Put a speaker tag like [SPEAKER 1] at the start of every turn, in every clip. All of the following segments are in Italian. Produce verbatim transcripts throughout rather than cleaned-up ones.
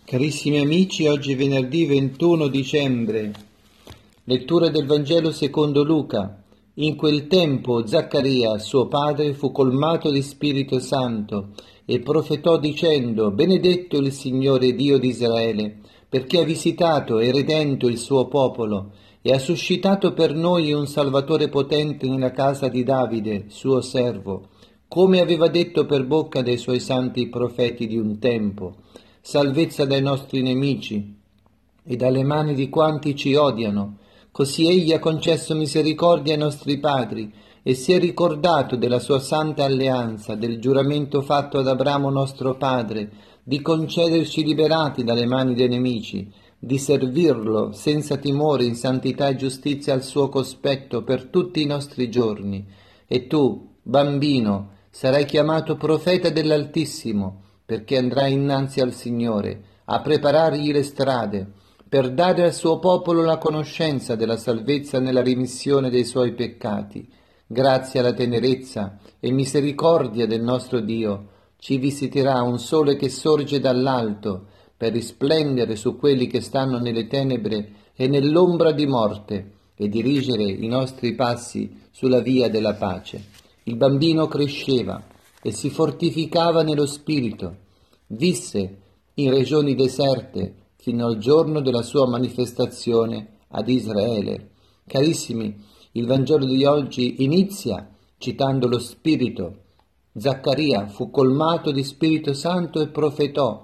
[SPEAKER 1] Carissimi amici, oggi è venerdì ventuno dicembre, lettura del Vangelo secondo Luca. In quel tempo Zaccaria, suo padre, fu colmato di Spirito Santo e profetò dicendo: Benedetto il Signore Dio di Israele, perché ha visitato e redento il suo popolo e ha suscitato per noi un Salvatore potente nella casa di Davide, suo servo, come aveva detto per bocca dei suoi santi profeti di un tempo, salvezza dai nostri nemici e dalle mani di quanti ci odiano. Così egli ha concesso misericordia ai nostri padri e si è ricordato della sua santa alleanza, del giuramento fatto ad Abramo nostro padre, di concederci liberati dalle mani dei nemici, di servirlo senza timore in santità e giustizia al suo cospetto per tutti i nostri giorni. E tu, bambino, sarai chiamato profeta dell'Altissimo, perché andrai innanzi al Signore a preparargli le strade, per dare al suo popolo la conoscenza della salvezza nella rimissione dei suoi peccati. Grazie alla tenerezza e misericordia del nostro Dio, ci visiterà un sole che sorge dall'alto, per risplendere su quelli che stanno nelle tenebre e nell'ombra di morte, e dirigere i nostri passi sulla via della pace. Il bambino cresceva e si fortificava nello spirito. Visse in regioni deserte fino al giorno della sua manifestazione ad Israele. Carissimi, il Vangelo di oggi inizia citando lo Spirito. Zaccaria fu colmato di Spirito Santo e profetò,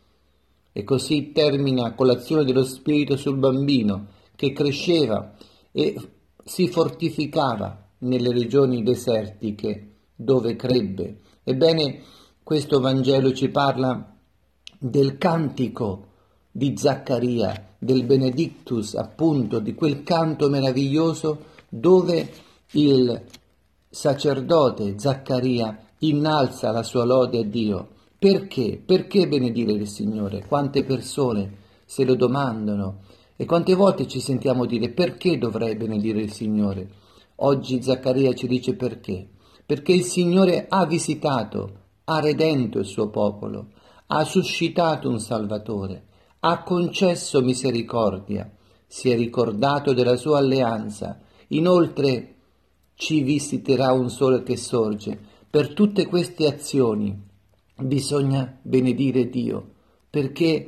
[SPEAKER 1] e così termina con l'azione dello Spirito sul bambino che cresceva e si fortificava nelle regioni desertiche dove crebbe. Ebbene, questo Vangelo ci parla del cantico di Zaccaria, del Benedictus, appunto, di quel canto meraviglioso dove il sacerdote Zaccaria innalza la sua lode a Dio. Perché? Perché benedire il Signore? Quante persone se lo domandano e quante volte ci sentiamo dire: perché dovrei benedire il Signore? Oggi Zaccaria ci dice perché. Perché il Signore ha visitato, ha redento il suo popolo, ha suscitato un Salvatore, ha concesso misericordia, si è ricordato della sua alleanza, inoltre ci visiterà un sole che sorge. Per tutte queste azioni bisogna benedire Dio, perché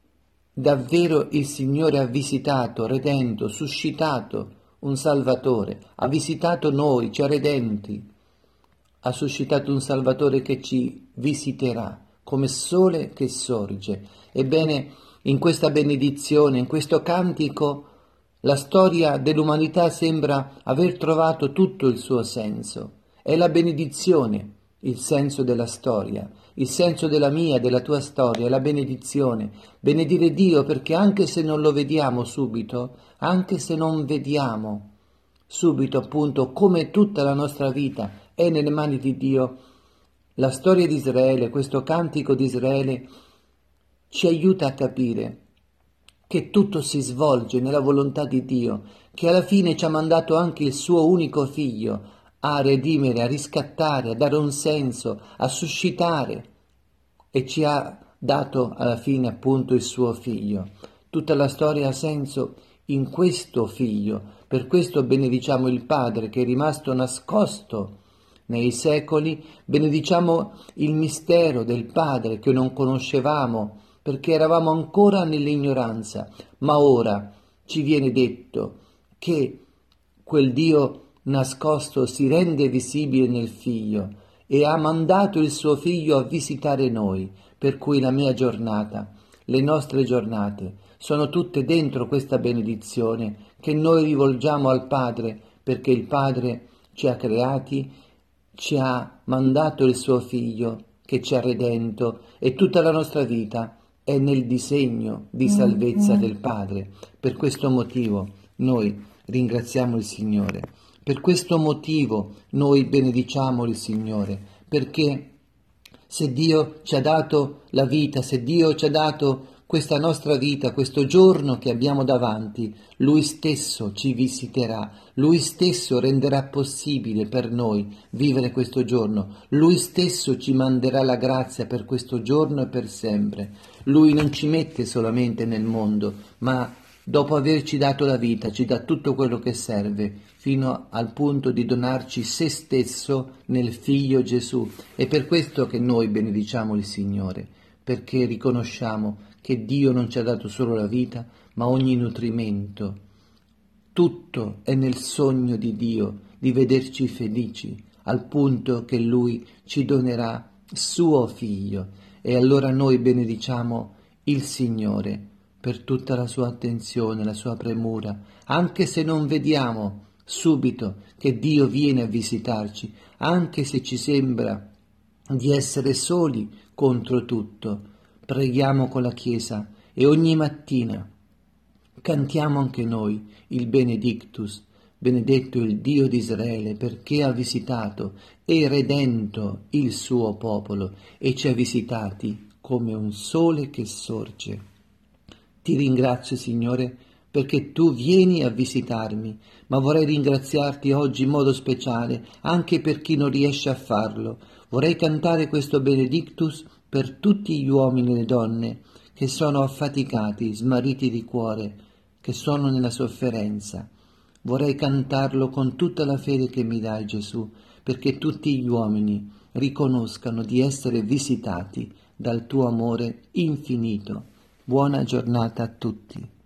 [SPEAKER 1] davvero il Signore ha visitato, redento, suscitato un Salvatore, ha visitato noi, ci ha redenti, ha suscitato un Salvatore che ci visiterà come sole che sorge. Ebbene, in questa benedizione, in questo cantico, la storia dell'umanità sembra aver trovato tutto il suo senso. È la benedizione il senso della storia, il senso della mia, della tua storia, è la benedizione. Benedire Dio perché anche se non lo vediamo subito, anche se non vediamo subito appunto come tutta la nostra vita è nelle mani di Dio, la storia di Israele, questo cantico di Israele, ci aiuta a capire che tutto si svolge nella volontà di Dio, che alla fine ci ha mandato anche il suo unico figlio a redimere, a riscattare, a dare un senso, a suscitare, e ci ha dato alla fine appunto il suo figlio. Tutta la storia ha senso in questo figlio, per questo benediciamo il Padre che è rimasto nascosto nei secoli, benediciamo il mistero del Padre che non conoscevamo perché eravamo ancora nell'ignoranza, ma ora ci viene detto che quel Dio nascosto si rende visibile nel Figlio e ha mandato il suo Figlio a visitare noi, per cui la mia giornata, le nostre giornate sono tutte dentro questa benedizione che noi rivolgiamo al Padre, perché il Padre ci ha creati, ci ha mandato il suo Figlio che ci ha redento e tutta la nostra vita è nel disegno di salvezza del Padre. Per questo motivo noi ringraziamo il Signore. Per questo motivo noi benediciamo il Signore, perché se Dio ci ha dato la vita, se Dio ci ha dato questa nostra vita, questo giorno che abbiamo davanti, Lui stesso ci visiterà, Lui stesso renderà possibile per noi vivere questo giorno, Lui stesso ci manderà la grazia per questo giorno e per sempre. Lui non ci mette solamente nel mondo, ma dopo averci dato la vita ci dà tutto quello che serve, fino al punto di donarci se stesso nel Figlio Gesù. È per questo che noi benediciamo il Signore, perché riconosciamo che Dio non ci ha dato solo la vita, ma ogni nutrimento. Tutto è nel sogno di Dio di vederci felici, al punto che Lui ci donerà suo Figlio. E allora noi benediciamo il Signore per tutta la sua attenzione, la sua premura, anche se non vediamo subito che Dio viene a visitarci, anche se ci sembra di essere soli contro tutto. Preghiamo con la Chiesa e ogni mattina cantiamo anche noi il Benedictus, benedetto il Dio di Israele, perché ha visitato e redento il suo popolo e ci ha visitati come un sole che sorge. Ti ringrazio, Signore, perché tu vieni a visitarmi, ma vorrei ringraziarti oggi in modo speciale anche per chi non riesce a farlo. Vorrei cantare questo Benedictus per tutti gli uomini e le donne che sono affaticati, smarriti di cuore, che sono nella sofferenza. Vorrei cantarlo con tutta la fede che mi dai, Gesù, perché tutti gli uomini riconoscano di essere visitati dal tuo amore infinito. Buona giornata a tutti.